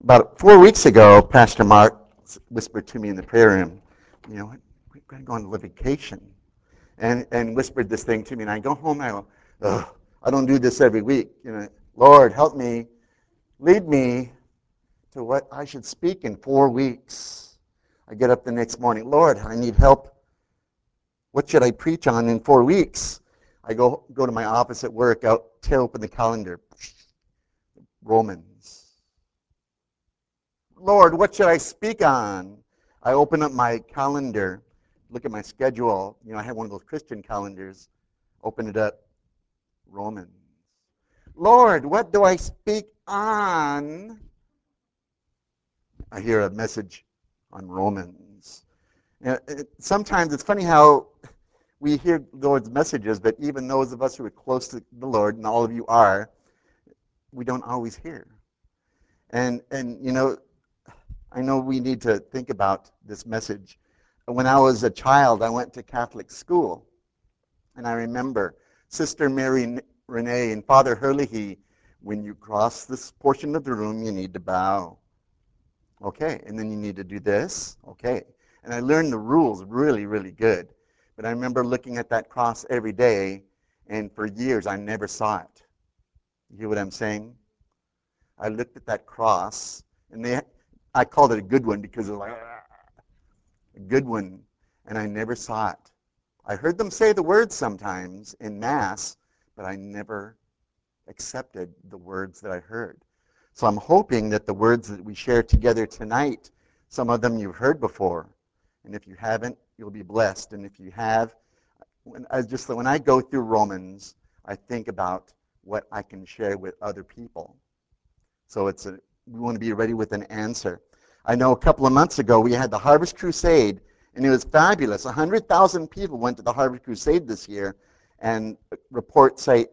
About 4 weeks ago, Pastor Mark whispered to me in the prayer room, you know what, we're going to go on a vacation. And whispered this thing to me. And I go home and I go, ugh, I don't do this every week. Lord, help me, lead me to what I should speak in 4 weeks. I get up the next morning, Lord, I need help. What should I preach on in 4 weeks? I go to my office at work, tear open the calendar. Romans. Lord, what should I speak on? I open up my calendar, look at my schedule. I have one of those Christian calendars. Open it up. Romans. Lord, what do I speak on? I hear a message on Romans. Sometimes it's funny how we hear the Lord's messages, but even those of us who are close to the Lord, and all of you are, we don't always hear. And I know we need to think about this message. When I was a child, I went to Catholic school, and I remember Sister Mary Renee and Father Herlihy, when you cross this portion of the room, you need to bow. Okay, and then you need to do this. Okay. And I learned the rules really, really good. But I remember looking at that cross every day, and for years I never saw it. You hear what I'm saying? I looked at that cross, and I called it a good one because it was like, a good one, and I never saw it. I heard them say the words sometimes in Mass, but I never accepted the words that I heard. So I'm hoping that the words that we share together tonight, some of them you've heard before. And if you haven't, you'll be blessed. And if you have, when I go through Romans, I think about what I can share with other people. So we want to be ready with an answer. I know a couple of months ago we had the Harvest Crusade, and it was fabulous. 100,000 people went to the Harvest Crusade this year, and reports say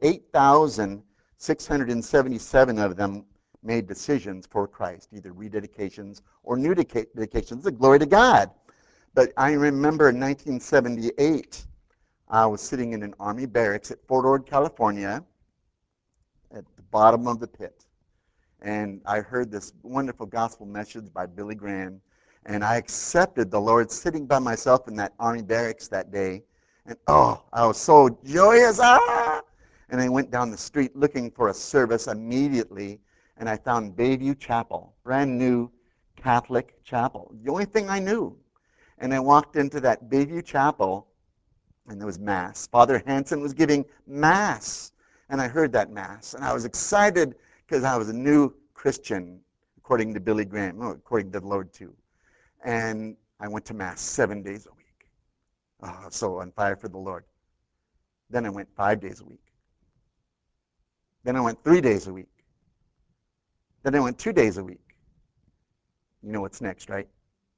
8,677 of them made decisions for Christ, either rededications or new dedications. The glory to God. But I remember in 1978, I was sitting in an Army barracks at Fort Ord, California, at the bottom of the pit. And I heard this wonderful gospel message by Billy Graham, and I accepted the Lord sitting by myself in that Army barracks that day. And oh, I was so joyous. Ah! And I went down the street looking for a service immediately, and I found Bayview Chapel, brand new Catholic chapel, the only thing I knew. And I walked into that Bayview Chapel, and there was Mass. Father Hansen was giving Mass, and I heard that Mass, and I was excited because I was a new Christian, according to Billy Graham, according to the Lord too. And I went to Mass 7 days a week. Oh, so on fire for the Lord. Then I went 5 days a week. Then I went 3 days a week. Then I went 2 days a week. You know what's next, right?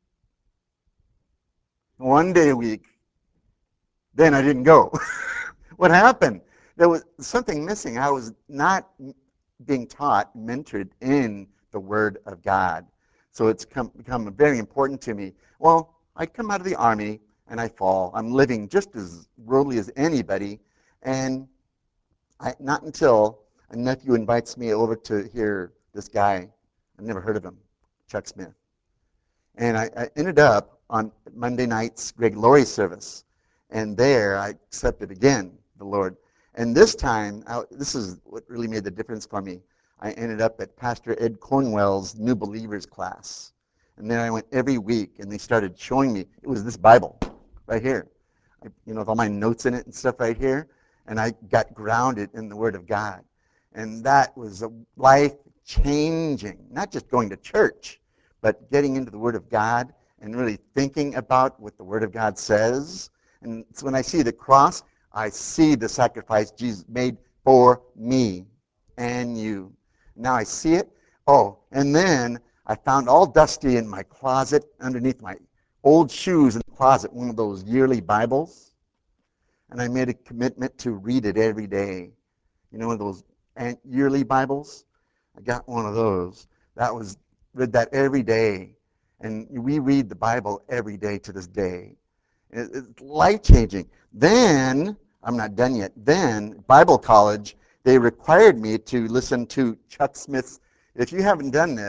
1 day a week. Then I didn't go. What happened? There was something missing. I was not being taught, mentored in the Word of God. So it's become very important to me. Well, I come out of the Army and I fall. I'm living just as worldly as anybody. And not until a nephew invites me over to hear this guy. I've never heard of him, Chuck Smith. And I ended up on Monday night's Greg Laurie service. And there I accepted again the Lord. And this time, this is what really made the difference for me. I ended up at Pastor Ed Cornwell's New Believers class. And then I went every week, and they started showing me. It was this Bible right here, with all my notes in it and stuff right here. And I got grounded in the Word of God. And that was a life-changing, not just going to church, but getting into the Word of God and really thinking about what the Word of God says. And so when I see the cross, I see the sacrifice Jesus made for me and you. Now I see it. Oh, and then I found all dusty in my closet, underneath my old shoes in the closet, one of those yearly Bibles. And I made a commitment to read it every day. One of those yearly Bibles? I got one of those. Read that every day. And we read the Bible every day to this day. It's life-changing. Then, I'm not done yet. Then, Bible college, they required me to listen to Chuck Smith's. If you haven't done this,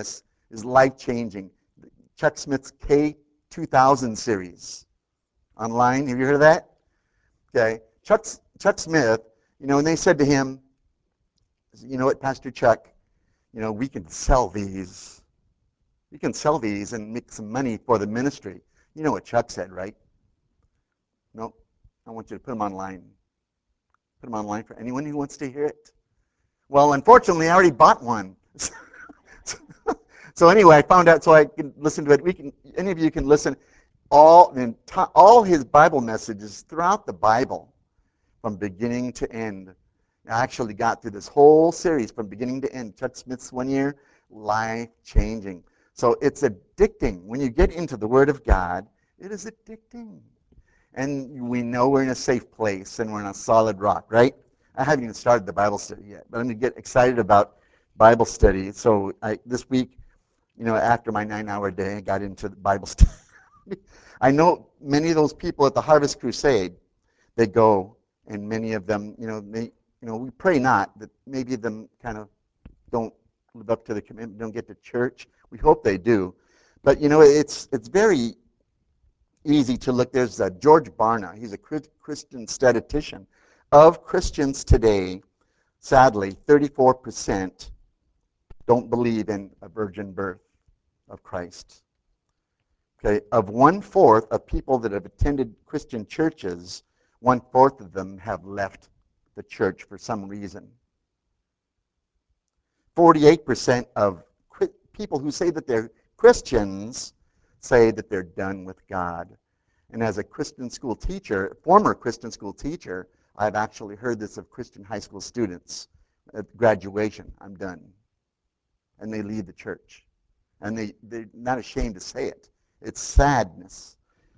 is life-changing. Chuck Smith's K2000 series online. Have you heard of that? Okay. Chuck Smith, and they said to him, you know what, Pastor Chuck, we can sell these. We can sell these and make some money for the ministry. You know what Chuck said, right? No, I want you to put them online. Put them online for anyone who wants to hear it. Well, unfortunately, I already bought one. So anyway, I found out so I can listen to it. Any of you can listen. All his Bible messages throughout the Bible, from beginning to end. I actually got through this whole series from beginning to end. Chuck Smith's 1 year, life-changing. So it's addicting. When you get into the Word of God, it is addicting. And we know we're in a safe place and we're on a solid rock, right? I haven't even started the Bible study yet, but I'm going to get excited about Bible study. So this week, after my 9-hour day, I got into the Bible study. I know many of those people at the Harvest Crusade, they go, and many of them, we pray not, that maybe them kind of don't live up to the commitment, don't get to church. We hope they do. But, it's very easy to look. There's George Barna. He's a Christian statistician. Of Christians today, sadly, 34% don't believe in a virgin birth of Christ. Okay, of 1/4 of people that have attended Christian churches, 1/4 of them have left the church for some reason. 48% of people who say that they're Christians say that they're done with God. And as a Christian school teacher, former Christian school teacher, I've actually heard this of Christian high school students at graduation. I'm done. And they leave the church. And they're not ashamed to say it. It's sadness.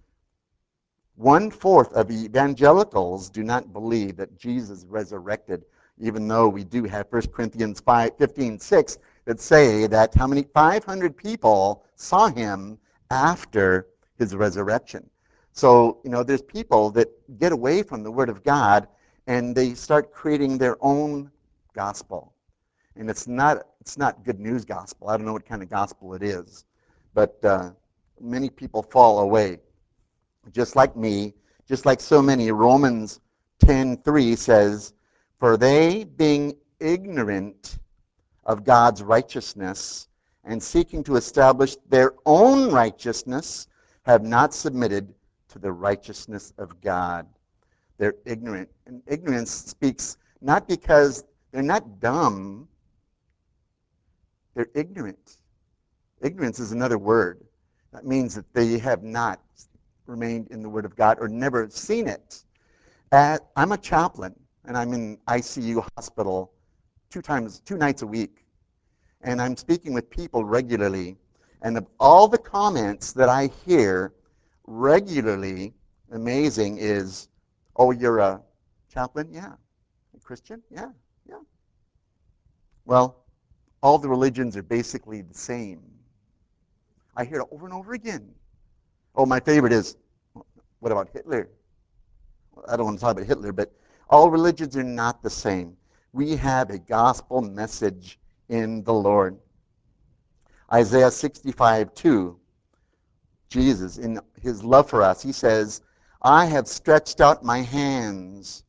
1/4 of evangelicals do not believe that Jesus resurrected, even though we do have 1 Corinthians 15:6 that say that how many? 500 people saw him after his resurrection. So, there's people that get away from the Word of God and they start creating their own gospel. And it's not good news gospel. I don't know what kind of gospel it is. But many people fall away. Just like me, just like so many. Romans 10:3 says, "For they, being ignorant of God's righteousness and seeking to establish their own righteousness, have not submitted to the righteousness of God." They're ignorant. And ignorance speaks not because they're not dumb, they're ignorant. Ignorance is another word. That means that they have not remained in the Word of God or never seen it. I'm a chaplain, and I'm in ICU hospital 2 nights a week. And I'm speaking with people regularly. And of all the comments that I hear regularly, amazing, is, "Oh, you're a chaplain? Yeah. A Christian? Yeah. Yeah." Well, all the religions are basically the same. I hear it over and over again. Oh, my favorite is, "What about Hitler?" Well, I don't want to talk about Hitler, but all religions are not the same. We have a gospel message in the Lord. Isaiah 65:2, Jesus, in his love for us, he says, "I have stretched out my hands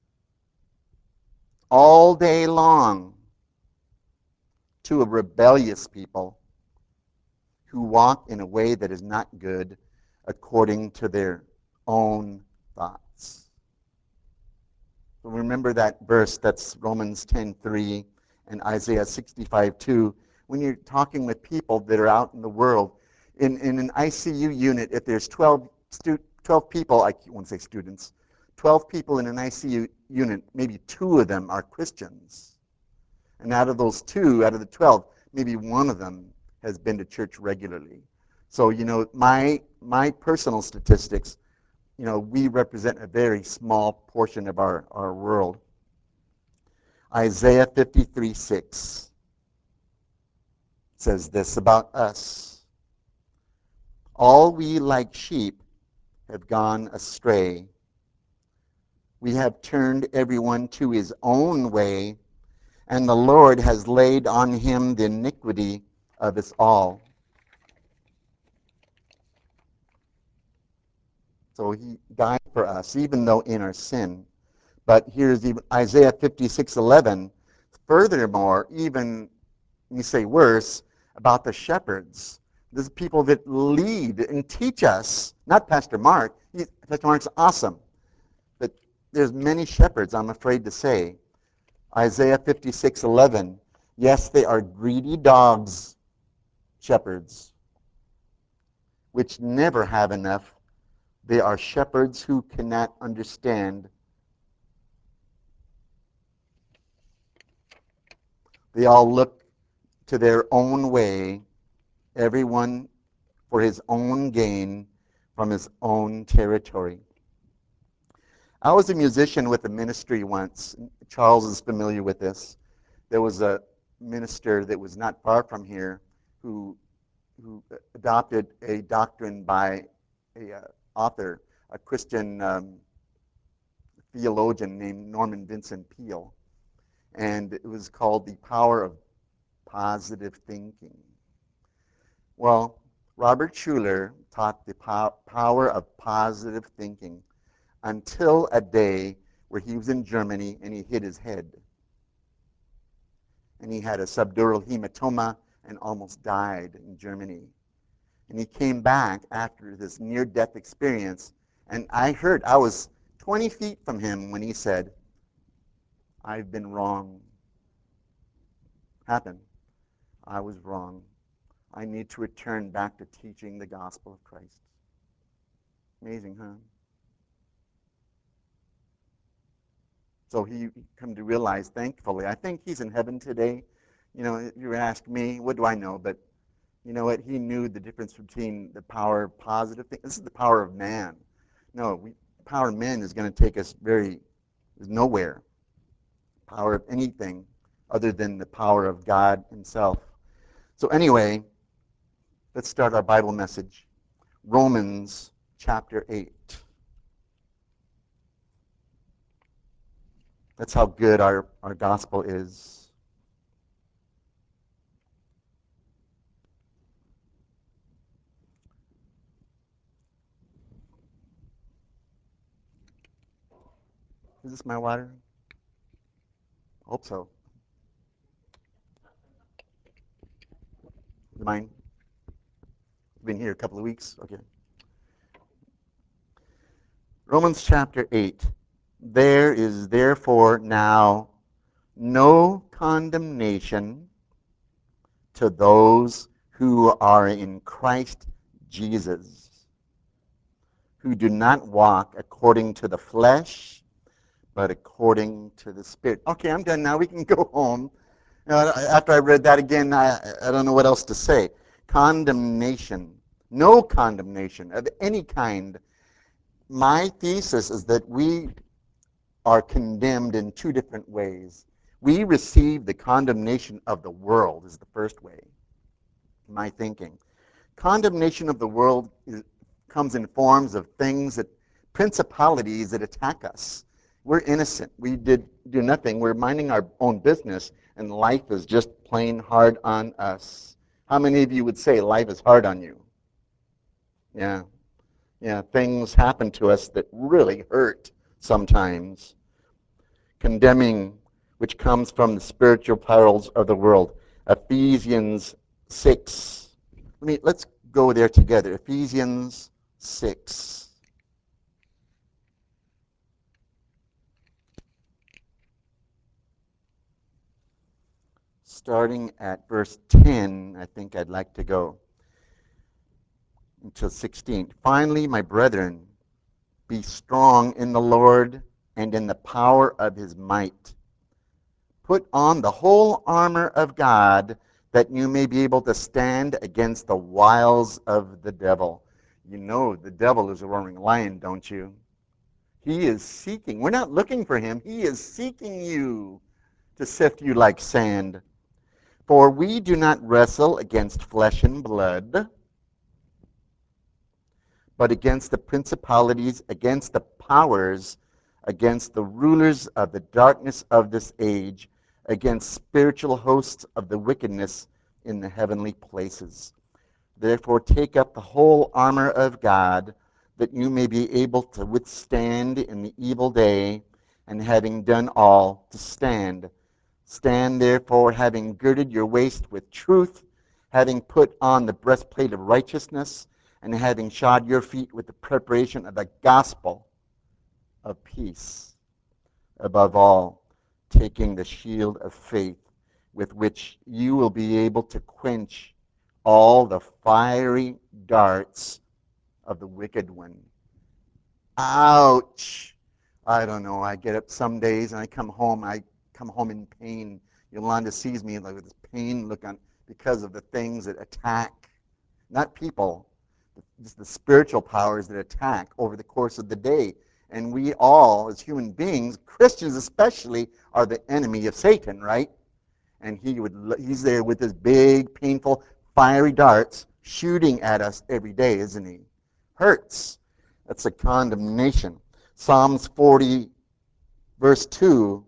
all day long to a rebellious people who walk in a way that is not good according to their own thoughts." So remember that verse, that's Romans 10:3 and Isaiah 65:2. When you're talking with people that are out in the world, in an ICU unit, if there's 12 people, I won't say students, 12 people in an ICU unit, maybe 2 of them are Christians. And out of those 2, out of the 12, maybe 1 of them has been to church regularly. So, my personal statistics, we represent a very small portion of our world. Isaiah 53:6 says this about us: "All we like sheep have gone astray. We have turned everyone to his own way, and the Lord has laid on him the iniquity of us all." So he died for us, even though in our sin. But here's even Isaiah 56:11. Furthermore, even you say worse, about the shepherds. These people that lead and teach us, not Pastor Mark. Pastor Mark's awesome. But there's many shepherds, I'm afraid to say. Isaiah 56:11. Yes, they are greedy dogs, shepherds, which never have enough. They are shepherds who cannot understand. They all look to their own way, everyone for his own gain from his own territory. I was a musician with a ministry once. Charles is familiar with this. There was a minister that was not far from here who adopted a doctrine by a author, a Christian theologian named Norman Vincent Peale, and it was called The Power of Positive Thinking. Well, Robert Schuller taught the power of positive thinking until a day where he was in Germany and he hit his head. And he had a subdural hematoma and almost died in Germany. And he came back after this near-death experience, and I was 20 feet from him when he said, "I've been wrong." Happened. I was wrong. I need to return back to teaching the gospel of Christ. Amazing, huh? So he come to realize, thankfully, I think he's in heaven today. You know, if you ask me, what do I know? But you know what? He knew the difference between the power of positive things. This is the power of man. No, power of man is going to take us nowhere. Power of anything other than the power of God himself. So anyway, let's start our Bible message. Romans chapter 8. That's how good our gospel is. Is this my water? Hope so. Is mine? Been here a couple of weeks? Okay. Romans chapter 8. There is therefore now no condemnation to those who are in Christ Jesus, who do not walk according to the flesh, but according to the Spirit. Okay, I'm done now. We can go home. After I read that again, I don't know what else to say. Condemnation. No condemnation of any kind. My thesis is that we are condemned in two different ways. We receive the condemnation of the world is the first way, my thinking. Condemnation of the world comes in forms of things principalities that attack us. We're innocent. We did do nothing. We're minding our own business, and life is just plain hard on us. How many of you would say life is hard on you? Yeah. Yeah, things happen to us that really hurt sometimes. Condemning, which comes from the spiritual perils of the world. Ephesians 6. Let's go there together. Ephesians 6. Starting at verse 10, I think I'd like to go until 16. Finally, my brethren, be strong in the Lord and in the power of his might. Put on the whole armor of God that you may be able to stand against the wiles of the devil. You know the devil is a roaring lion, don't you? He is seeking. We're not looking for him. He is seeking you to sift you like sand. For we do not wrestle against flesh and blood, but against the principalities, against the powers, against the rulers of the darkness of this age, against spiritual hosts of the wickedness in the heavenly places. Therefore take up the whole armor of God, that you may be able to withstand in the evil day, and having done all, to stand. Stand therefore, having girded your waist with truth, having put on the breastplate of righteousness, and having shod your feet with the preparation of the gospel of peace. Above all, taking the shield of faith, with which you will be able to quench all the fiery darts of the wicked one. Ouch! I don't know. I get up some days and I come home in pain. Yolanda sees me like with this pain look on because of the things that attack, not people, just the spiritual powers that attack over the course of the day. And we all, as human beings, Christians especially, are the enemy of Satan, right? And he's there with his big, painful, fiery darts shooting at us every day, isn't he? Hurts. That's a condemnation. Psalms 40, verse 2,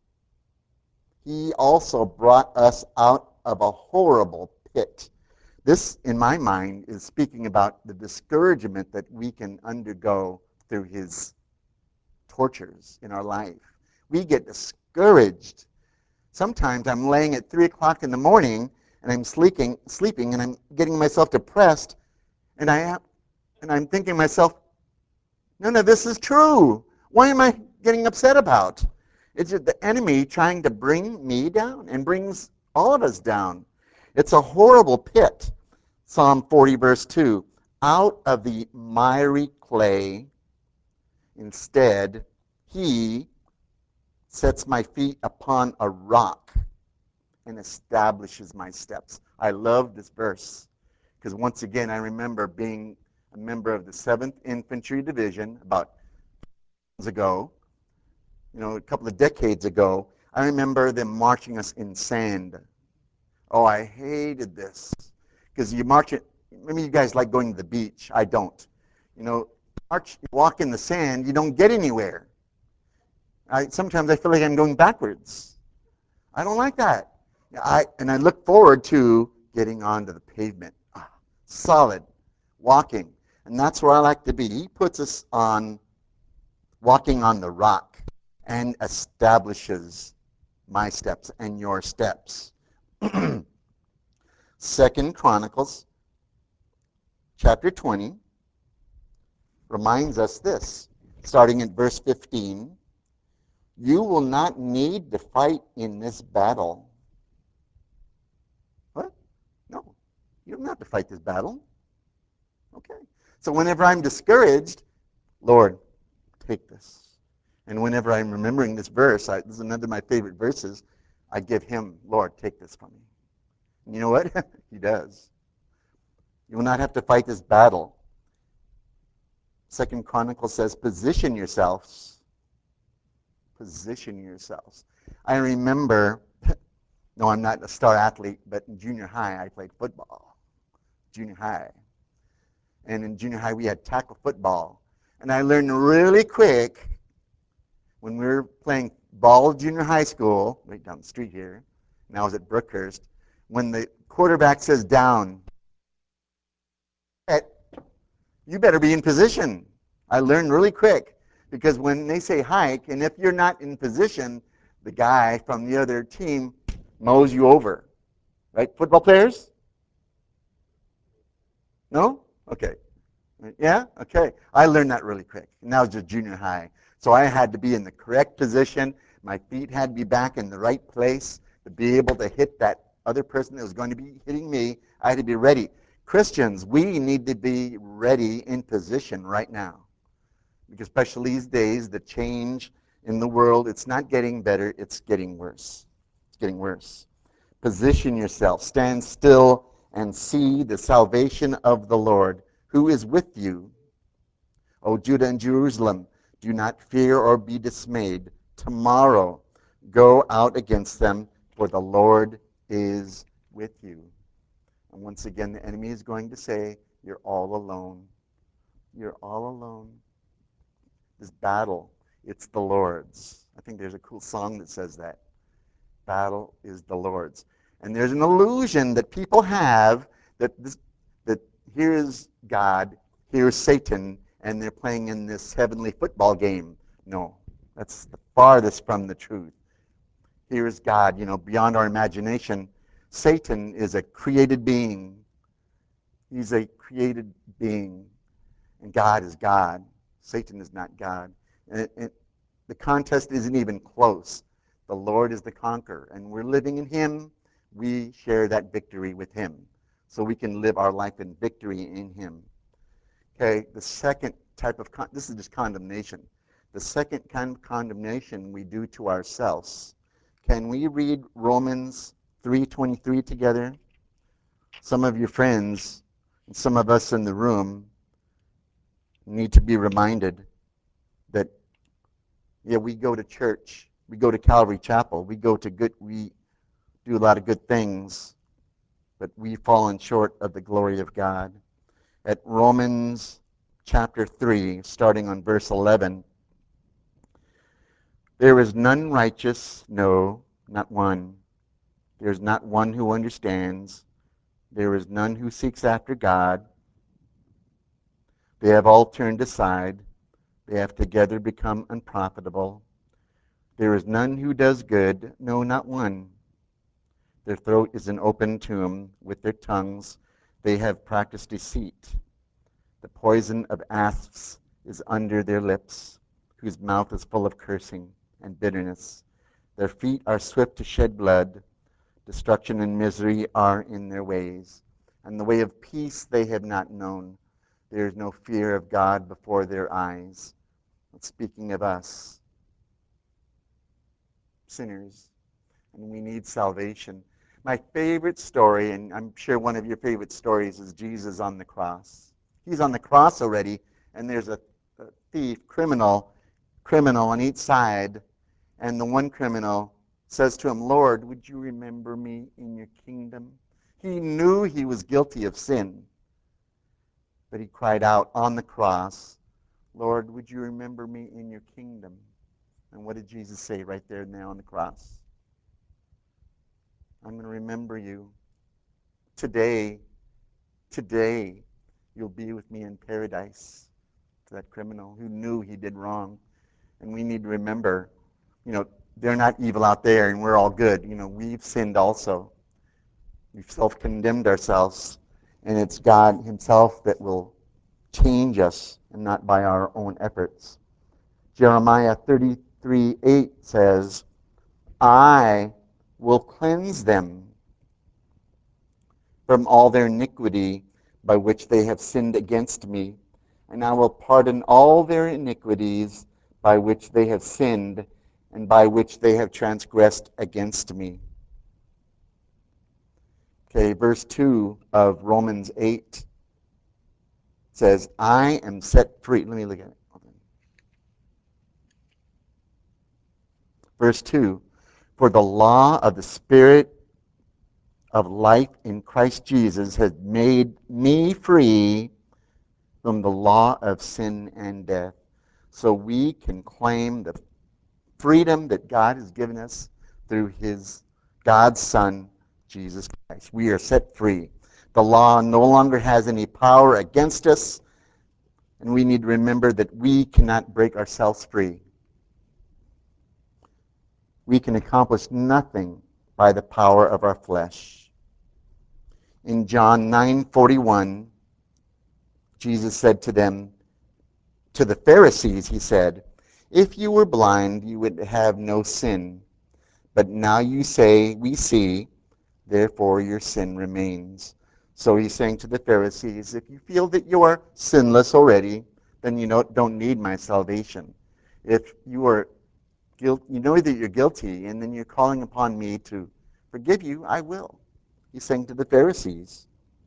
he also brought us out of a horrible pit. This, in my mind, is speaking about the discouragement that we can undergo through his tortures in our life. We get discouraged. Sometimes I'm laying at 3 o'clock in the morning and I'm sleeping and I'm getting myself depressed, and I'm thinking to myself, none of this is true. Why am I getting upset about? It's just the enemy trying to bring me down and brings all of us down. It's a horrible pit. Psalm 40, verse 2. Out of the miry clay, instead, he sets my feet upon a rock and establishes my steps. I love this verse because once again, I remember being a member of the 7th Infantry Division about ago, a couple of decades ago. I remember them marching us in sand. Oh, I hated this because you march it. Maybe you guys like going to the beach. I don't. Walk in the sand, you don't get anywhere. Sometimes I feel like I'm going backwards. I don't like that. I look forward to getting onto the pavement. Solid, walking. And that's where I like to be. He puts us on walking on the rock and establishes my steps and your steps. Second Chronicles chapter 20 reminds us this, starting at verse 15. You will not need to fight in this battle. What? No, you don't have to fight this battle. Okay. So whenever I'm discouraged, Lord, take this. And whenever I'm remembering this verse, this is another of my favorite verses, I give him, Lord, take this from me. And you know what? He does. You will not have to fight this battle. Second Chronicles says, position yourselves. Position yourselves. I remember, no, I'm not a star athlete, but in junior high, I played football. Junior high. And in junior high, we had tackle football. And I learned really quick when we were playing ball junior high school, right down the street here, and I was at Brookhurst, when the quarterback says down, you better be in position. I learned really quick because when they say hike, and if you're not in position, the guy from the other team mows you over. Right? Football players? No? Okay. Yeah? Okay. I learned that really quick. And that was just junior high. So I had to be in the correct position. My feet had to be back in the right place to be able to hit that other person that was going to be hitting me. I had to be ready. Christians, we need to be ready in position right now. Because especially these days, the change in the world, it's not getting better, it's getting worse. It's getting worse. Position yourself. Stand still and see the salvation of the Lord, who is with you. O Judah and Jerusalem, do not fear or be dismayed. Tomorrow go out against them, for the Lord is with you. And once again, the enemy is going to say, you're all alone. You're all alone. This battle, it's the Lord's. I think there's a cool song that says that. Battle is the Lord's. And there's an illusion that people have that here's God, here's Satan, and they're playing in this heavenly football game. No, that's the farthest from the truth. Here is God, beyond our imagination. Satan is a created being. He's a created being, and God is God. Satan is not God. And the contest isn't even close. The Lord is the conqueror, and we're living in Him. We share that victory with Him, so we can live our life in victory in Him. Okay, the second type of, this is just condemnation. The second kind of condemnation we do to ourselves. Can we read Romans 3:23 together? Some of your friends and some of us in the room need to be reminded that, yeah, we go to church, we go to Calvary Chapel, we do a lot of good things, but we've fallen short of the glory of God. At Romans chapter 3, starting on verse 11, there is none righteous, no, not one. There is not one who understands. There is none who seeks after God. They have all turned aside. They have together become unprofitable. There is none who does good, no, not one. Their throat is an open tomb. With their tongues they have practiced deceit. The poison of asps is under their lips, whose mouth is full of cursing and bitterness. Their feet are swift to shed blood. Destruction and misery are in their ways, and the way of peace they have not known. There is no fear of God before their eyes. Speaking of us, sinners, and we need salvation. My favorite story, and I'm sure one of your favorite stories, is Jesus on the cross. He's on the cross already, and there's a thief, criminal on each side, and the one criminal says to him, Lord, would you remember me in your kingdom? He knew he was guilty of sin, but he cried out on the cross, Lord, would you remember me in your kingdom? And what did Jesus say right there now on the cross? I'm going to remember you. Today, you'll be with me in paradise. To that criminal who knew he did wrong. And we need to remember, they're not evil out there and we're all good. We've sinned also. We've self-condemned ourselves. And it's God Himself that will change us and not by our own efforts. Jeremiah 33:8 says, I will cleanse them from all their iniquity by which they have sinned against me, and I will pardon all their iniquities by which they have sinned and by which they have transgressed against me. Okay, verse 2 of Romans 8 says, I am set free. Let me look at it. Verse 2, for the law of the Spirit of life in Christ Jesus has made me free from the law of sin and death. So we can claim the freedom that God has given us through God's Son, Jesus Christ. We are set free. The law no longer has any power against us, and we need to remember that we cannot break ourselves free. We can accomplish nothing by the power of our flesh. In John 9:41, Jesus said to them, to the Pharisees, He said, if you were blind, you would have no sin. But now you say, we see, therefore your sin remains. So He's saying to the Pharisees, if you feel that you are sinless already, then you don't need my salvation. If you are you know that you're guilty, and then you're calling upon me to forgive you, I will. He's saying to the Pharisees.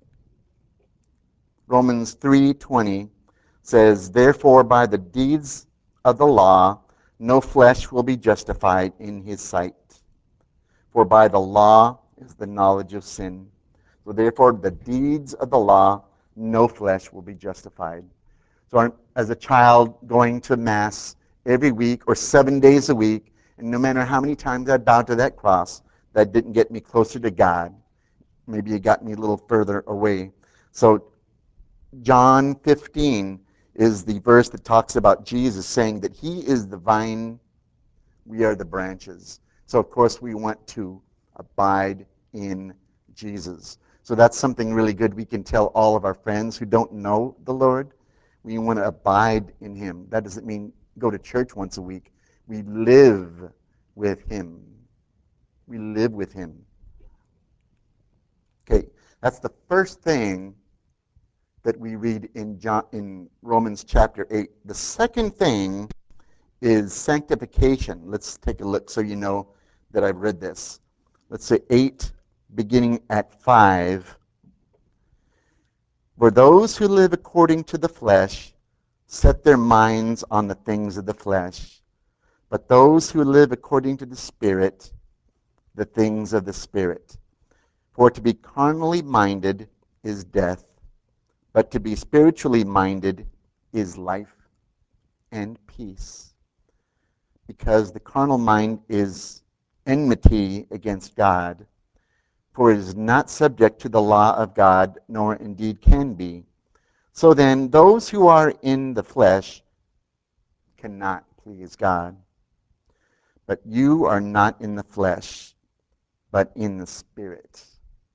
Romans 3:20 says, therefore by the deeds of the law, no flesh will be justified in His sight. For by the law is the knowledge of sin. So therefore, the deeds of the law, no flesh will be justified. So as a child going to Mass every week or 7 days a week, and no matter how many times I bowed to that cross, that didn't get me closer to God. Maybe it got me a little further away. So John 15 is the verse that talks about Jesus saying that he is the vine, we are the branches. So, of course, we want to abide in Jesus. So that's something really good we can tell all of our friends who don't know the Lord. We want to abide in him. That doesn't mean go to church once a week. We live with him. We live with him. Okay, that's the first thing that we read in Romans chapter 8. The second thing is sanctification. Let's take a look so you know that I've read this. Let's say 8, beginning at 5. For those who live according to the flesh set their minds on the things of the flesh, but those who live according to the Spirit, the things of the Spirit. For to be carnally minded is death, but to be spiritually minded is life and peace. Because the carnal mind is enmity against God, for it is not subject to the law of God, nor indeed can be. So then, those who are in the flesh cannot please God. But you are not in the flesh, but in the Spirit.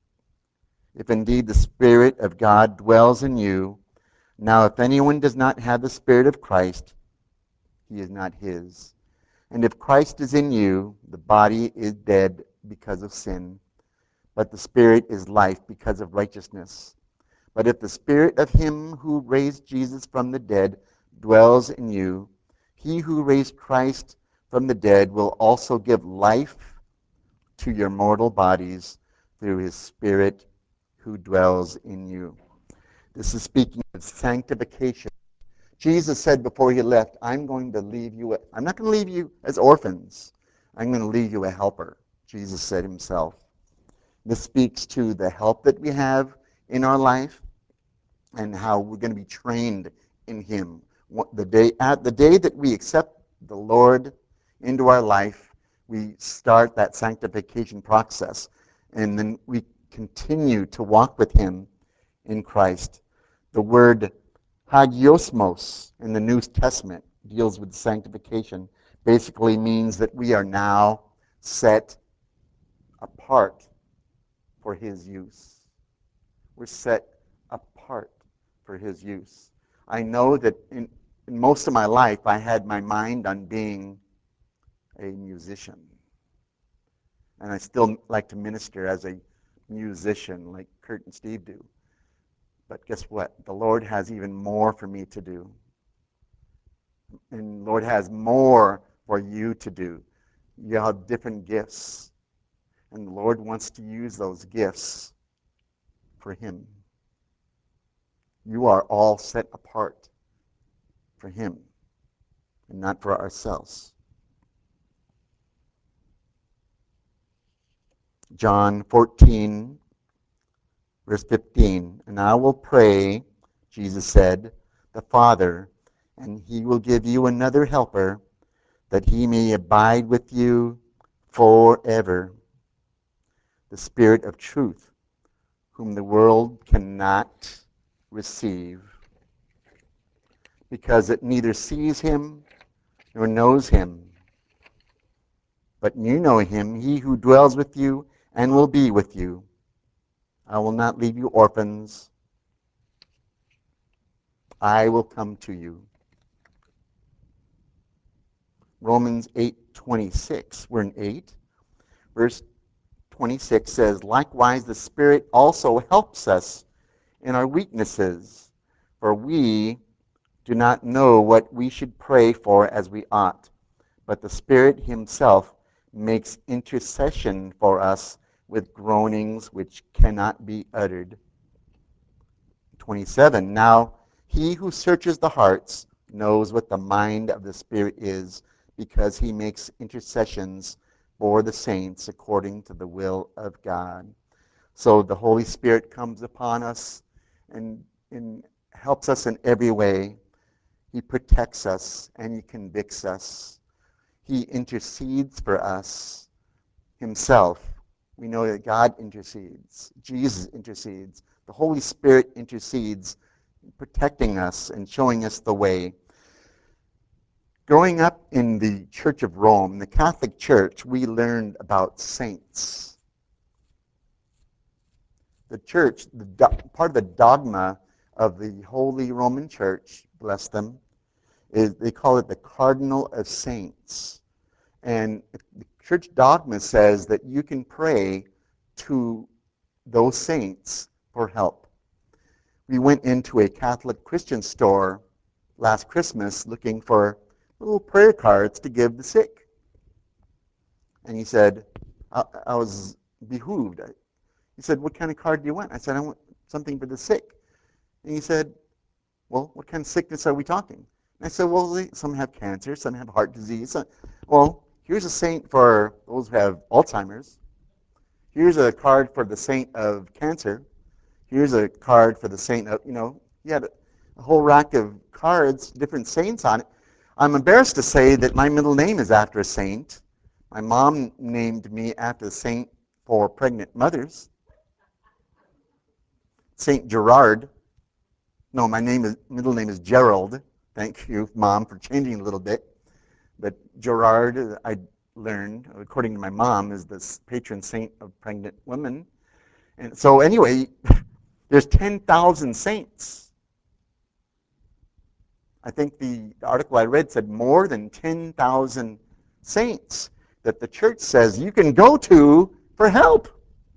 If indeed the Spirit of God dwells in you, now if anyone does not have the Spirit of Christ, he is not his. And if Christ is in you, the body is dead because of sin, but the Spirit is life because of righteousness. But if the Spirit of him who raised Jesus from the dead dwells in you, he who raised Christ from the dead will also give life to your mortal bodies through his Spirit who dwells in you. This is speaking of sanctification. Jesus said before he left, I'm not going to leave you as orphans. I'm going to leave you a helper, Jesus said himself. This speaks to the help that we have in our life and how we're going to be trained in him. The day that we accept the Lord into our life, we start that sanctification process. And then we continue to walk with him in Christ. The word hagiosmos in the New Testament deals with sanctification. Basically means that we are now set apart for his use. We're set apart for his use. I know that in most of my life I had my mind on being a musician. And I still like to minister as a musician like Kurt and Steve do. But guess what? The Lord has even more for me to do. And the Lord has more for you to do. You have different gifts. And the Lord wants to use those gifts for him. You are all set apart for him and not for ourselves. John 14, verse 15. And I will pray, Jesus said, the Father, and he will give you another helper, that he may abide with you forever. The Spirit of truth, whom the world cannot receive, because it neither sees him nor knows him. But you know him, he who dwells with you and will be with you. I will not leave you orphans. I will come to you. Romans 8:26. We're in 8. Verse 26 says, likewise the Spirit also helps us in our weaknesses, for we do not know what we should pray for as we ought, but the Spirit himself makes intercession for us with groanings which cannot be uttered. 27. Now he who searches the hearts knows what the mind of the Spirit is, because he makes intercessions for the saints according to the will of God. So the Holy Spirit comes upon us and helps us in every way. He protects us and he convicts us. He intercedes for us himself. We know that God intercedes. Jesus intercedes. The Holy Spirit intercedes protecting us and showing us the way. Growing up in the Church of Rome, the Catholic Church, we learned about saints. The church, part of the dogma of the Holy Roman Church, bless them, is they call it the Cardinal of Saints. And the church dogma says that you can pray to those saints for help. We went into a Catholic Christian store last Christmas looking for little prayer cards to give the sick. And he said, I was behooved. He said, what kind of card do you want? I said, I want something for the sick. And he said, well, what kind of sickness are we talking? And I said, well, some have cancer, some have heart disease. Well, here's a saint for those who have Alzheimer's. Here's a card for the saint of cancer. Here's a card for the saint of, he had a whole rack of cards, different saints on it. I'm embarrassed to say that my middle name is after a saint. My mom named me after the saint for pregnant mothers, Saint Gerard. No, my middle name is Gerald. Thank you, Mom, for changing a little bit. But Gerard, I learned, according to my mom, is the patron saint of pregnant women. And so anyway, there's 10,000 saints. I think the article I read said more than 10,000 saints that the church says you can go to for help.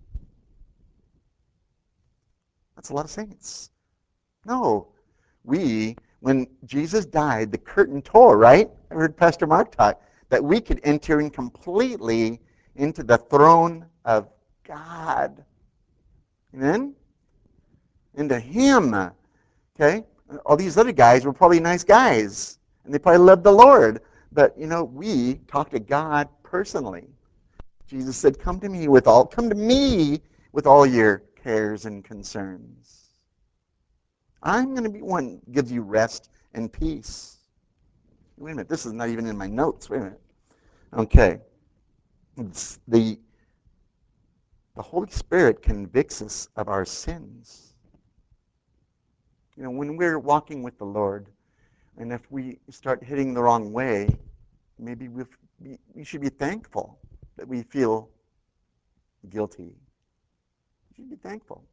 That's a lot of saints. No, when Jesus died, the curtain tore, right? I heard Pastor Mark talk, that we could enter in completely into the throne of God. Amen? Into Him. Okay? All these other guys were probably nice guys, and they probably loved the Lord. But, we talk to God personally. Jesus said, come to me with all your cares and concerns. I'm going to be one that gives you rest and peace. Wait a minute, this is not even in my notes. Wait a minute. Okay. It's the Holy Spirit convicts us of our sins. When we're walking with the Lord, and if we start hitting the wrong way, maybe we should be thankful that we feel guilty. We should be thankful.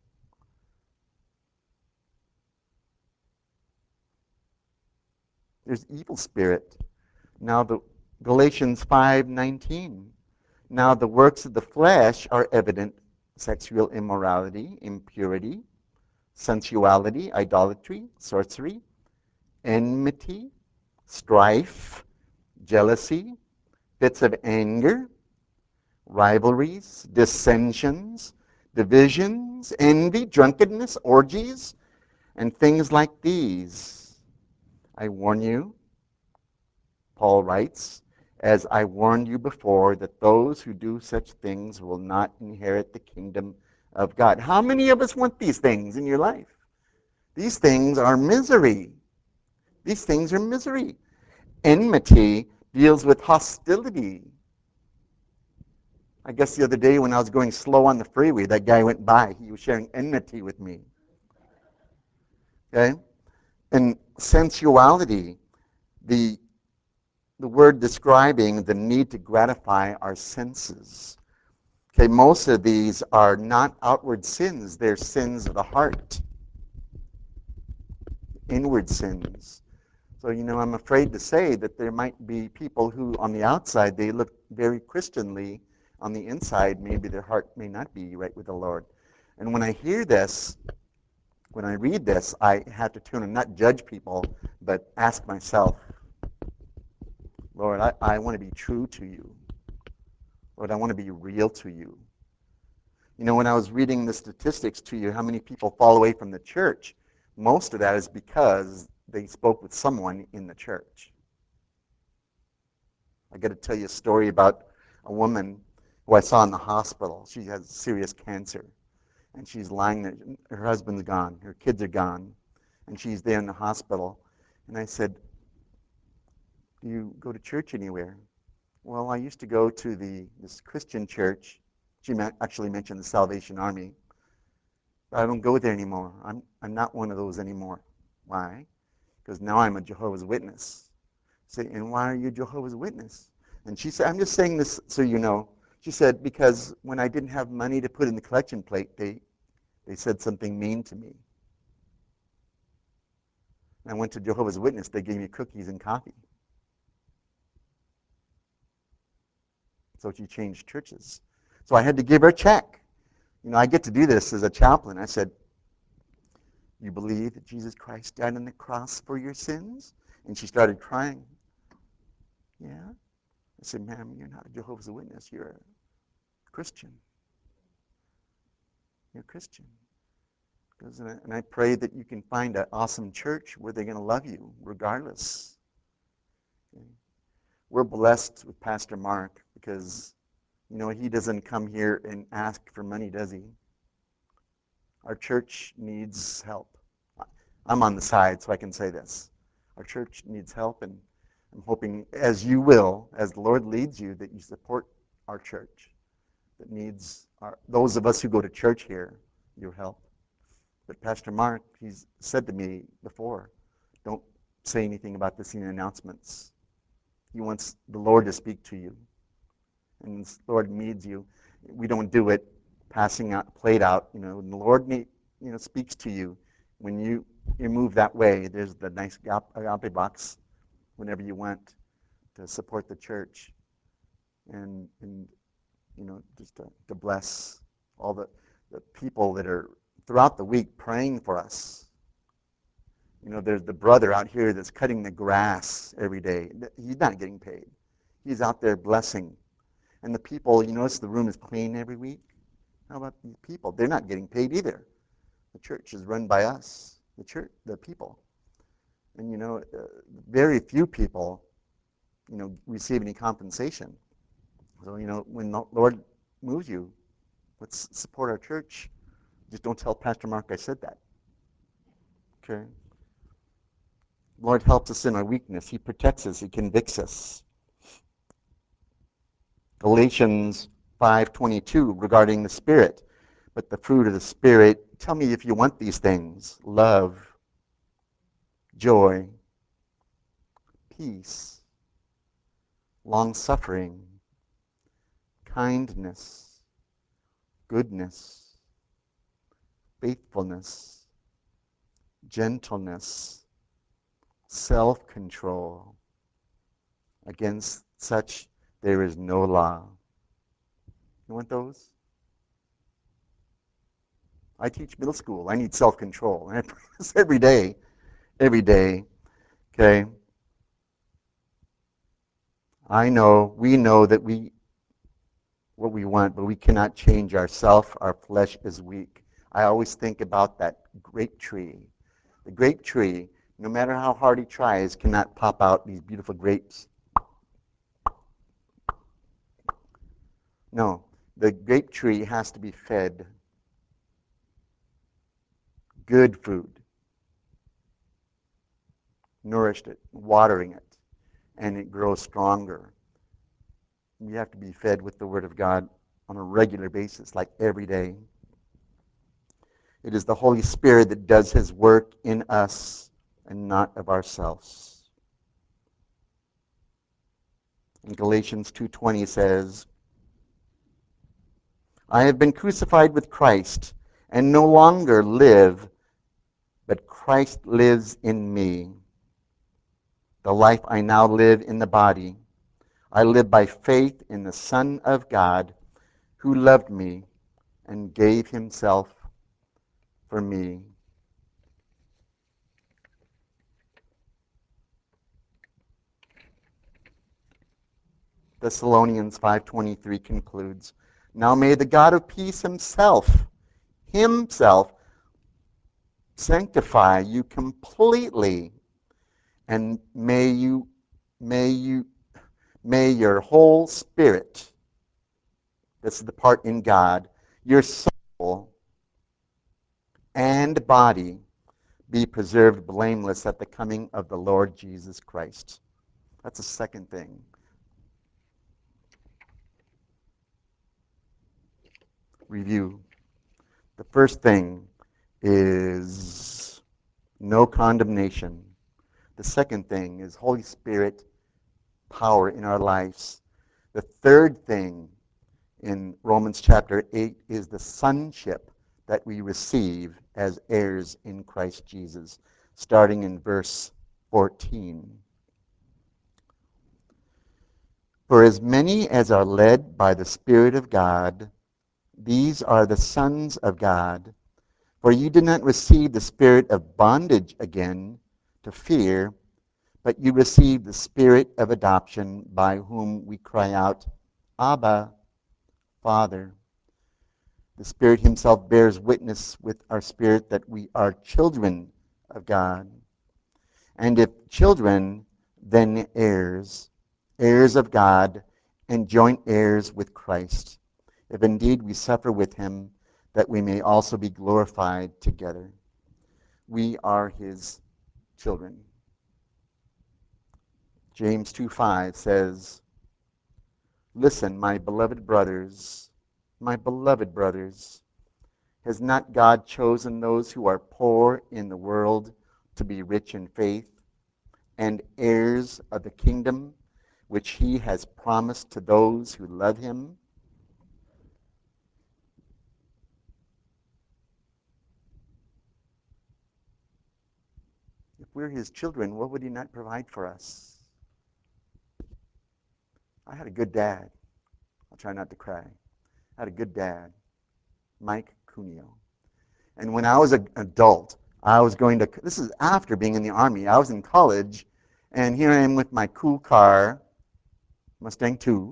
There's evil spirit. Now the Galatians 5:19. Now the works of the flesh are evident: sexual immorality, impurity, sensuality, idolatry, sorcery, enmity, strife, jealousy, fits of anger, rivalries, dissensions, divisions, envy, drunkenness, orgies, and things like these. I warn you, Paul writes, as I warned you before, that those who do such things will not inherit the kingdom of God. How many of us want these things in your life? These things are misery. These things are misery. Enmity deals with hostility. I guess the other day when I was going slow on the freeway, that guy went by. He was sharing enmity with me. Okay? And sensuality, the word describing the need to gratify our senses. Okay, most of these are not outward sins. They're sins of the heart. Inward sins. So, I'm afraid to say that there might be people who, on the outside, they look very Christianly. On the inside, maybe their heart may not be right with the Lord. And when I hear this, when I read this, I have to turn and not judge people, but ask myself, Lord, I want to be true to you. Lord, I want to be real to you. When I was reading the statistics to you, how many people fall away from the church, most of that is because they spoke with someone in the church. I got to tell you a story about a woman who I saw in the hospital. She has serious cancer, and she's lying there. Her husband's gone. Her kids are gone, and she's there in the hospital. And I said, do you go to church anywhere? Well, I used to go to this Christian church. She actually mentioned the Salvation Army. But I don't go there anymore. I'm not one of those anymore. Why? Because now I'm a Jehovah's Witness. Say, and why are you a Jehovah's Witness? And she said, I'm just saying this so you know. She said, because when I didn't have money to put in the collection plate, they said something mean to me. And I went to Jehovah's Witness, they gave me cookies and coffee. So she changed churches. So I had to give her a check. You know, I get to do this as a chaplain. I said, you believe that Jesus Christ died on the cross for your sins? And she started crying. Yeah. I said, ma'am, you're not a Jehovah's Witness. You're a Christian. You're a Christian. And I pray that you can find an awesome church where they're going to love you regardless. Okay. We're blessed with Pastor Mark because, you know, he doesn't come here and ask for money, does he? Our church needs help. I'm on the side, so I can say this. Our church needs help, and I'm hoping, as you will, as the Lord leads you, that you support our church that needs those of us who go to church here, your help. But Pastor Mark, he's said to me before, don't say anything about this in announcements. He wants the Lord to speak to you. And the Lord needs you. We don't do it passing out, played out. You know, when the Lord speaks to you, when you move that way, there's the nice agape box whenever you want to support the church. And you know, just to bless all the people that are throughout the week praying for us. You know, there's the brother out here that's cutting the grass every day. He's not getting paid. He's out there blessing. And the people, you notice the room is clean every week? How about these people? They're not getting paid either. The church is run by us, the church, the people. And, you know, very few people, you know, receive any compensation. So, you know, when the Lord moves you, let's support our church. Just don't tell Pastor Mark I said that. Okay? Lord helps us in our weakness. He protects us. He convicts us. Galatians 5:22 regarding the Spirit. But the fruit of the Spirit, tell me if you want these things: love, joy, peace, long-suffering, kindness, goodness, faithfulness, gentleness, self-control. Against such there is no law. You want those? I teach middle school. I need self-control. And I practice every day. Every day. Okay? We know that what we want, but we cannot change ourselves. Our flesh is weak. I always think about that grape tree. The grape tree, no matter how hard he tries, cannot pop out these beautiful grapes. No, the grape tree has to be fed good food, nourished it, watering it, and it grows stronger. We have to be fed with the Word of God on a regular basis, like every day. It is the Holy Spirit that does His work in us and not of ourselves. In Galatians 2:20 says, I have been crucified with Christ, and no longer live, but Christ lives in me. The life I now live in the body, I live by faith in the Son of God, who loved me and gave himself for me. Thessalonians 5:23 concludes, now may the God of peace himself sanctify you completely, and may your whole spirit, this is the part in God, your soul and body be preserved blameless at the coming of the Lord Jesus Christ. That's the second thing. Review. The first thing is no condemnation. The second thing is Holy Spirit power in our lives. The third thing in Romans chapter 8 is the sonship that we receive as heirs in Christ Jesus, starting in verse 14. For as many as are led by the Spirit of God, these are the sons of God. For you did not receive the spirit of bondage again to fear, but you received the spirit of adoption by whom we cry out, Abba, Father. The Spirit himself bears witness with our spirit that we are children of God. And if children, then heirs, heirs of God, and joint heirs with Christ, if indeed we suffer with him, that we may also be glorified together. We are his children. James 2:5 says, Listen, my beloved brothers, has not God chosen those who are poor in the world to be rich in faith and heirs of the kingdom which he has promised to those who love him? If we're his children, what would he not provide for us? I had a good dad. I'll try not to cry. I had a good dad, Mike Cuneo. And when I was an adult, I was going to, this is after being in the Army. I was in college, and here I am with my cool car, Mustang II.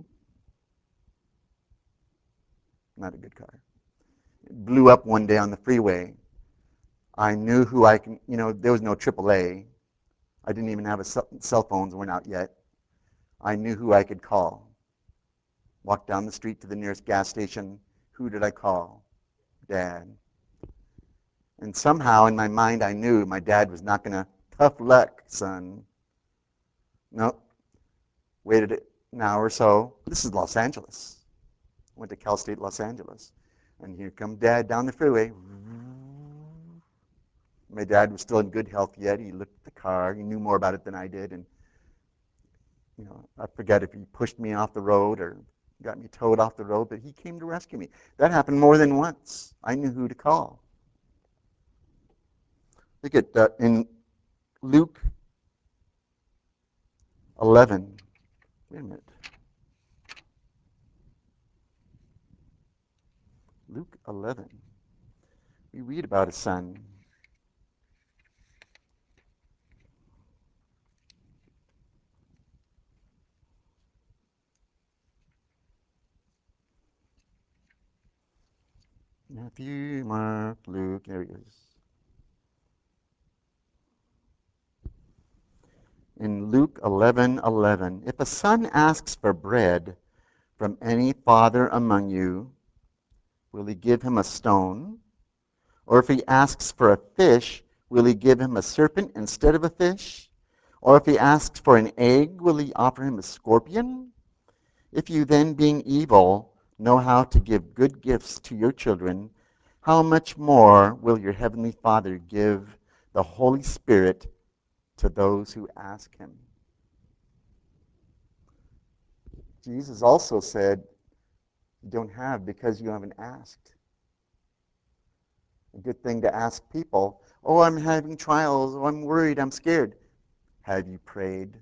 Not a good car. It blew up one day on the freeway. I knew who I can, there was no AAA. I didn't even have cell phones weren't out yet. I knew who I could call. Walked down the street to the nearest gas station. Who did I call? Dad. And somehow in my mind I knew my dad was not going to, tough luck, son. Nope. Waited an hour or so. This is Los Angeles. Went to Cal State Los Angeles. And here come Dad down the freeway. My dad was still in good health yet. He looked at the car. He knew more about it than I did. And, I forget if he pushed me off the road or got me towed off the road, but he came to rescue me. That happened more than once. I knew who to call. Look at in Luke 11. Wait a minute. Luke 11. We read about a son. Matthew, Mark, Luke, there he is. In Luke 11:11, if a son asks for bread from any father among you, will he give him a stone? Or if he asks for a fish, will he give him a serpent instead of a fish? Or if he asks for an egg, will he offer him a scorpion? If you then, being evil, know how to give good gifts to your children, how much more will your heavenly Father give the Holy Spirit to those who ask him? Jesus also said, you don't have because you haven't asked. A good thing to ask people, oh, I'm having trials, oh, I'm worried, I'm scared. Have you prayed?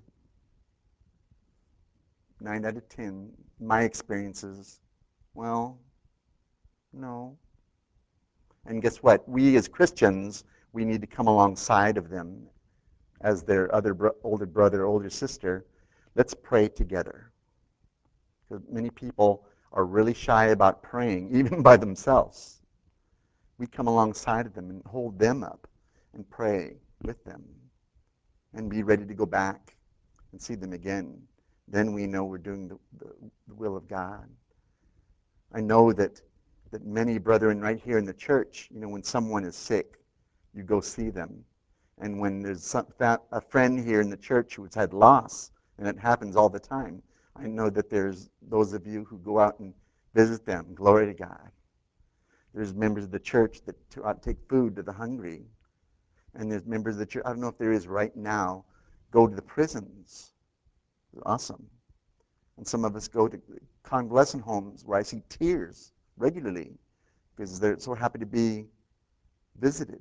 9 out of 10, my experiences, well, no. And guess what? We as Christians, we need to come alongside of them as their older brother, older sister. Let's pray together. Because many people are really shy about praying, even by themselves. We come alongside of them and hold them up and pray with them and be ready to go back and see them again. Then we know we're doing the will of God. I know that many brethren right here in the church, when someone is sick, you go see them. And when there's a friend here in the church who's had loss, and it happens all the time, I know that there's those of you who go out and visit them. Glory to God. There's members of the church that take food to the hungry. And there's members of the church, I don't know if there is right now, go to the prisons. It's awesome. And some of us go to convalescent homes where I see tears regularly because they're so happy to be visited.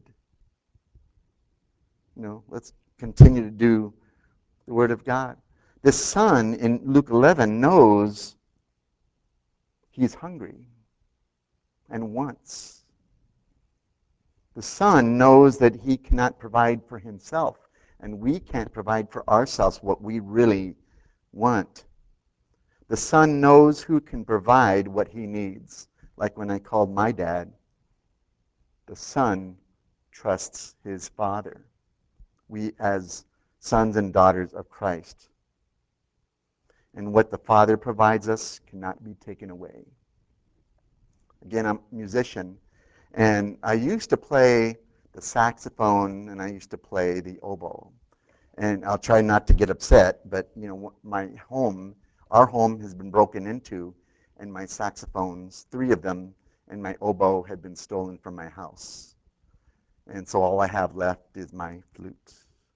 Let's continue to do the Word of God. The son in Luke 11 knows he's hungry and wants. The son knows that he cannot provide for himself, and we can't provide for ourselves what we really want. The son knows who can provide what he needs. Like when I called my dad, the son trusts his father. We as sons and daughters of Christ. And what the Father provides us cannot be taken away. Again, I'm a musician, and I used to play the saxophone and I used to play the oboe. And I'll try not to get upset, but our home has been broken into, and my saxophones, 3 of them, and my oboe had been stolen from my house. And so all I have left is my flute.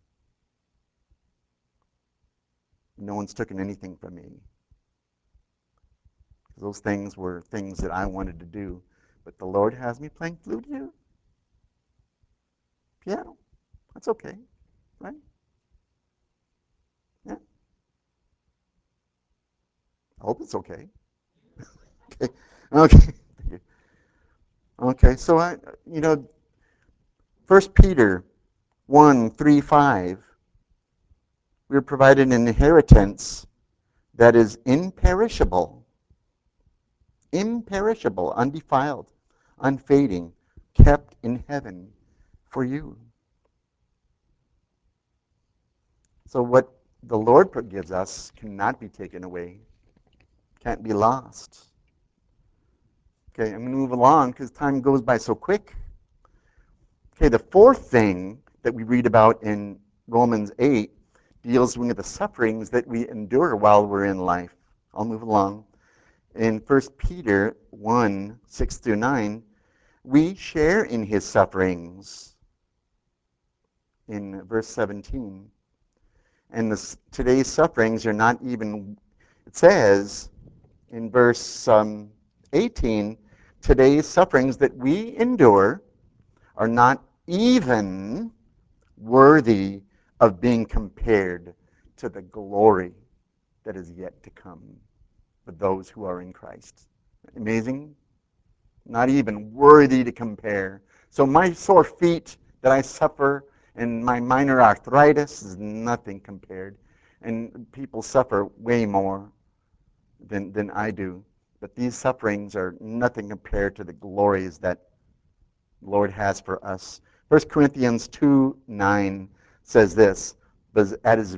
No one's taken anything from me. Those things were things that I wanted to do. But the Lord has me playing flute here. Piano. That's okay, right? Yeah. I hope it's okay. Okay. Okay. Okay. So First Peter 1:3-5, we're provided an inheritance that is imperishable, undefiled, unfading, kept in heaven for you. So what the Lord gives us cannot be taken away, can't be lost. Okay, I'm going to move along because time goes by so quick. Okay, the fourth thing that we read about in Romans 8 deals with the sufferings that we endure while we're in life. I'll move along. In 1 Peter 1:6-9, we share in his sufferings in verse 17. And today's sufferings are not even, it says in verse 18, today's sufferings that we endure are not even worthy of being compared to the glory that is yet to come for those who are in Christ. Amazing? Not even worthy to compare. So my sore feet that I suffer and my minor arthritis is nothing compared. And people suffer way more than I do. But these sufferings are nothing compared to the glories that the Lord has for us. 1 Corinthians 2:9 says this, but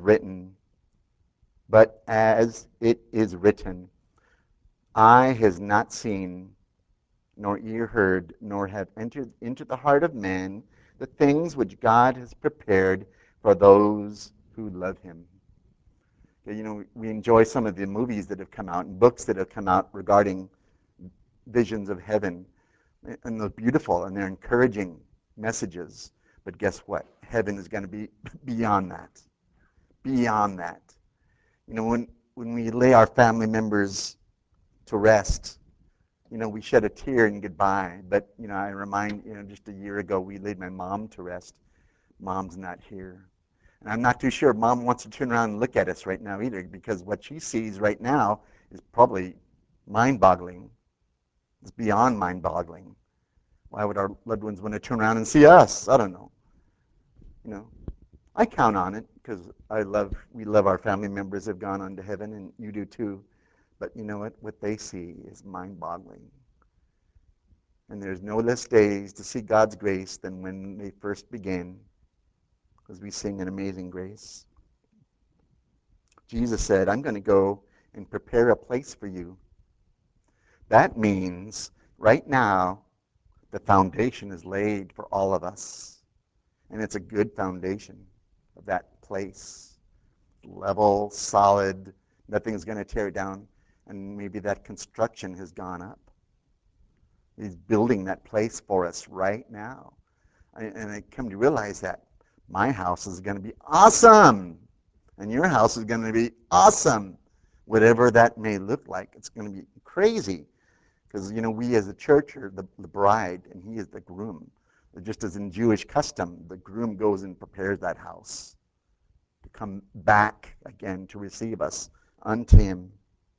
as it is written, eye has not seen, nor ear heard, nor have entered into the heart of man the things which God has prepared for those who love him. We enjoy some of the movies that have come out and books that have come out regarding visions of heaven. And they're beautiful and they're encouraging messages. But guess what? Heaven is going to be beyond that. Beyond that. When we lay our family members to rest, we shed a tear in goodbye. But, I remind, just a year ago we laid my mom to rest. Mom's not here. And I'm not too sure Mom wants to turn around and look at us right now either, because what she sees right now is probably mind-boggling. It's beyond mind-boggling. Why would our loved ones want to turn around and see us? I don't know. I count on it because we love our family members have gone on to heaven, and you do too. But you know what? What they see is mind-boggling. And there's no less days to see God's grace than when they first began, because we sing an amazing grace. Jesus said, I'm going to go and prepare a place for you. That means right now the foundation is laid for all of us. And it's a good foundation of that place. Level, solid, nothing's going to tear it down. And maybe that construction has gone up. He's building that place for us right now. And I come to realize that My house is going to be awesome, and your house is going to be awesome. Whatever that may look like, it's going to be crazy. Because, we as a church are the bride, and he is the groom. Just as in Jewish custom, the groom goes and prepares that house to come back again to receive us unto him.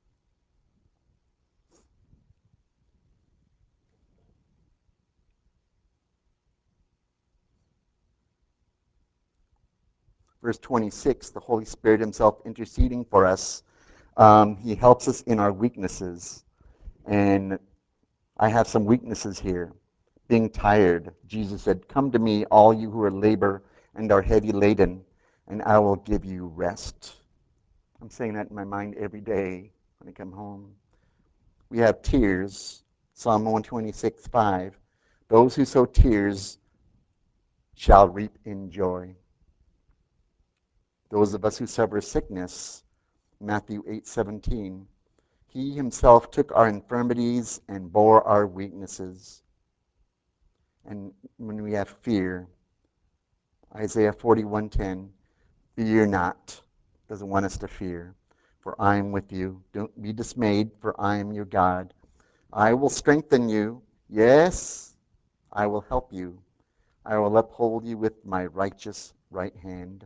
Verse 26, the Holy Spirit himself interceding for us. He helps us in our weaknesses. And I have some weaknesses here. Being tired. Jesus said, "Come to me, all you who are labor and are heavy laden, and I will give you rest." I'm saying that in my mind every day when I come home. We have tears. Psalm 126:5. Those who sow tears shall reap in joy. Those of us who suffer sickness, Matthew 8:17. He himself took our infirmities and bore our weaknesses. And when we have fear, Isaiah 41:10, fear not. Doesn't want us to fear. For I am with you. Don't be dismayed, for I am your God. I will strengthen you. Yes, I will help you. I will uphold you with my righteous right hand.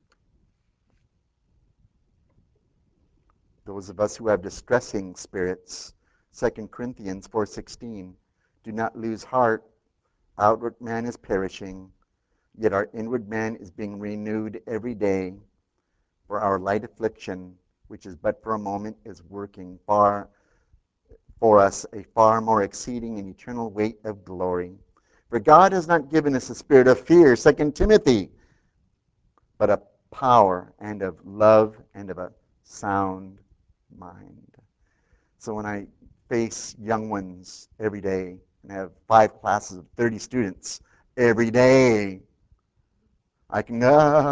Those of us who have distressing spirits, 2 Corinthians 4:16, do not lose heart. Outward man is perishing, yet our inward man is being renewed every day. For our light affliction, which is but for a moment, is working far for us a far more exceeding and eternal weight of glory. For God has not given us a spirit of fear, 2 Timothy, but of power and of love and of a sound mind. So when I face young ones every day and have 5 classes of 30 students every day, I can,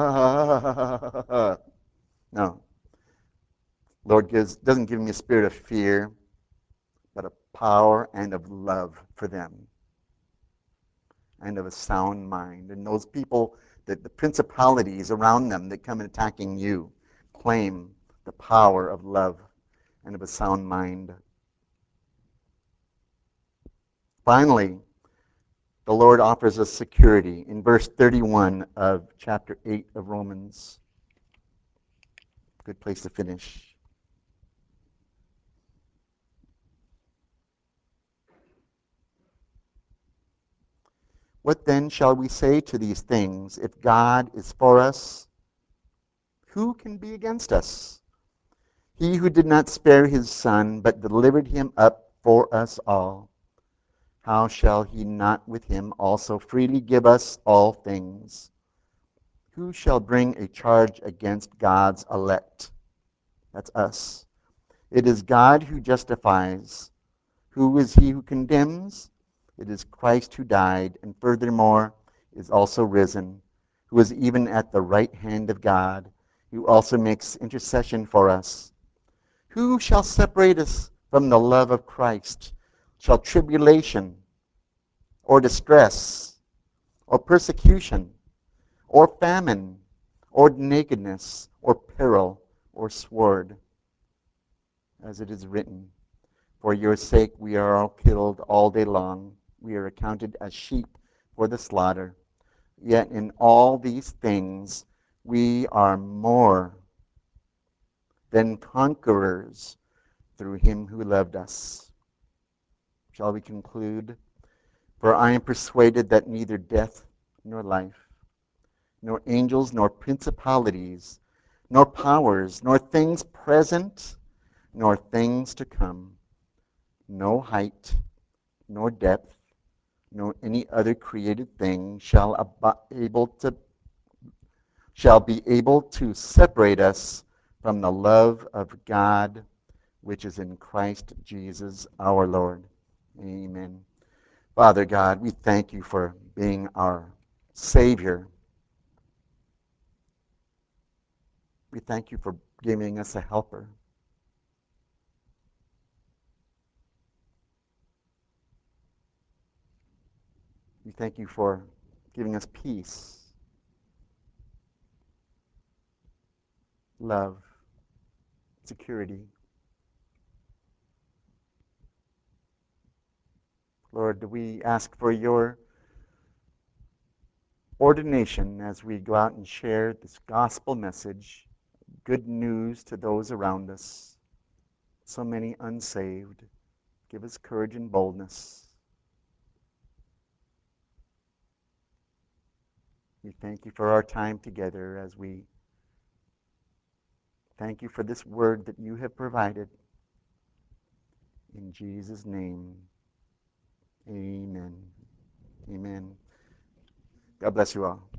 no. Lord doesn't give me a spirit of fear, but of power and of love for them and of a sound mind. And those people, that the principalities around them that come attacking you, claim the power of love and of a sound mind. Finally, the Lord offers us security in verse 31 of chapter 8 of Romans. Good place to finish. What then shall we say to these things? If God is for us, who can be against us? He who did not spare his son, but delivered him up for us all, how shall he not with him also freely give us all things? Who shall bring a charge against God's elect? That's us. It is God who justifies. Who is he who condemns? It is Christ who died, and furthermore is also risen, who is even at the right hand of God, who also makes intercession for us. Who shall separate us from the love of Christ? Shall tribulation, or distress, or persecution, or famine, or nakedness, or peril, or sword? As it is written, for your sake we are all killed all day long. We are accounted as sheep for the slaughter. Yet in all these things we are more than conquerors through him who loved us. Shall we conclude? For I am persuaded that neither death nor life, nor angels, nor principalities, nor powers, nor things present, nor things to come, no height, nor depth, nor any other created thing shall be able to separate us from the love of God which is in Christ Jesus our Lord. Amen. Father God, we thank you for being our Savior. We thank you for giving us a helper. We thank you for giving us peace. love, security. Lord, we ask for your ordination as we go out and share this gospel message, good news to those around us, so many unsaved. Give us courage and boldness. We thank you for our time together as we thank you for this word that you have provided. In Jesus' name, amen. Amen. God bless you all.